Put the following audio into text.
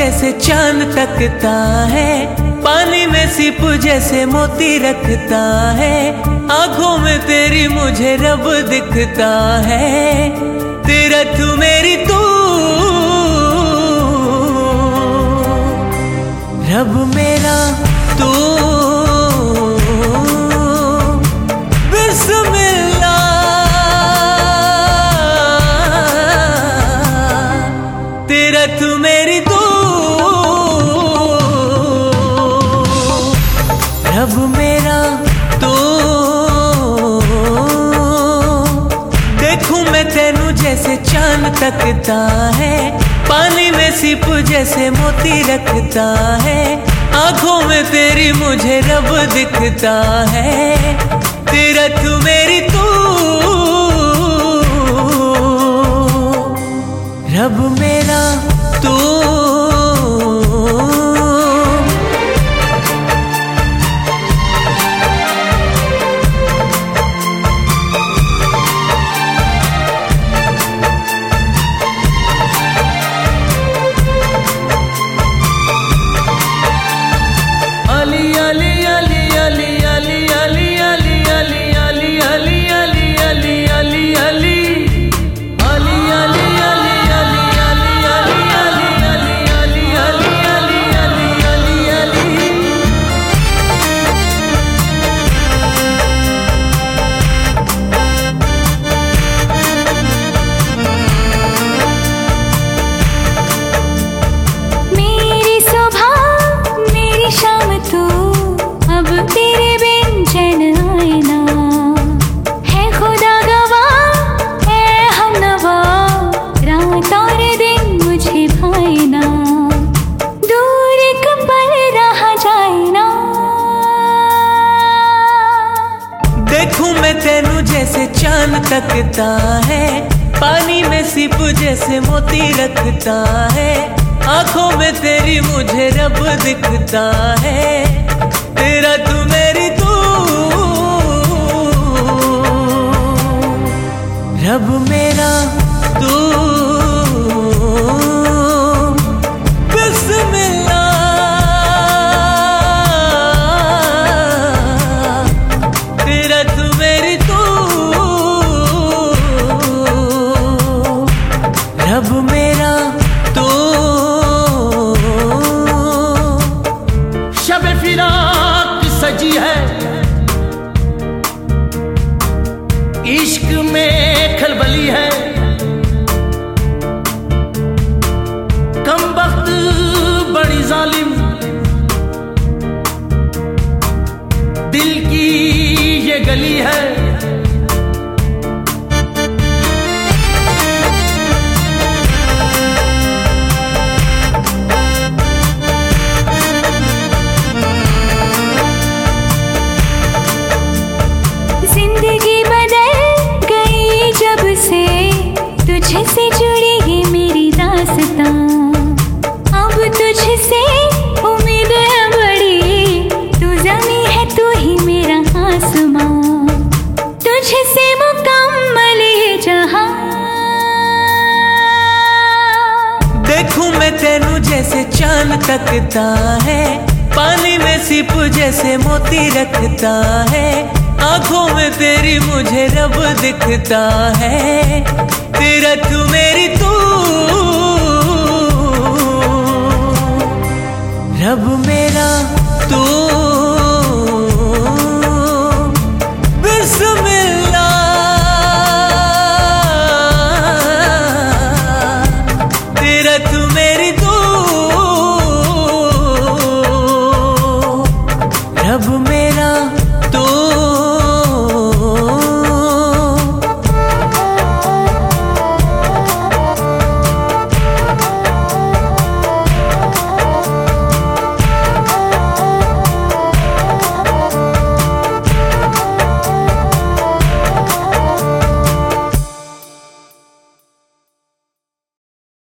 जैसे चांद तकता है, पानी में सिप जैसे मोती रखता है, आंखों में तेरी मुझे रब दिखता है। तेरा तू मेरी तू, रब मेरा तू, बिस्मिल्लाह। तेरा तू मेरी तू, रब मेरा तू। देखूं मैं तेनू जैसे चांद तकता है, पानी में सिप जैसे मोती रखता है, आंखों में तेरी मुझे रब दिखता है। तेरा तू मेरी तू, रब मेरा तू। देखूं मैं तेनू जैसे चांद तकता है, पानी में सिप जैसे मोती रखता है, आंखों में तेरी मुझे रब दिखता है। तेरा तू मेरी तू, रब मेरा तू, बिस्मिल्लाह। तेरा तू मेरी तू, रब मेरा तू। शब फिराक सजी है, इश्क में खलबली है, कमबख्त बड़ी जालिम दिल की ये गली है। जिंदगी बदल गई जब से तुझसे जुड़ी है मेरी दास्तां, अब तुझसे उम्मीद है बड़ी, तू ज़मीं है तू ही मेरा आसमां, तुझसे मुकम्मल है जहां। देखूं मैं तेनू जैसे चांद तकता है, पानी में सिप जैसे मोती रखता है, आंखों में तेरी मुझे रब दिखता है। तेरा तू मेरी तू, रब मेरा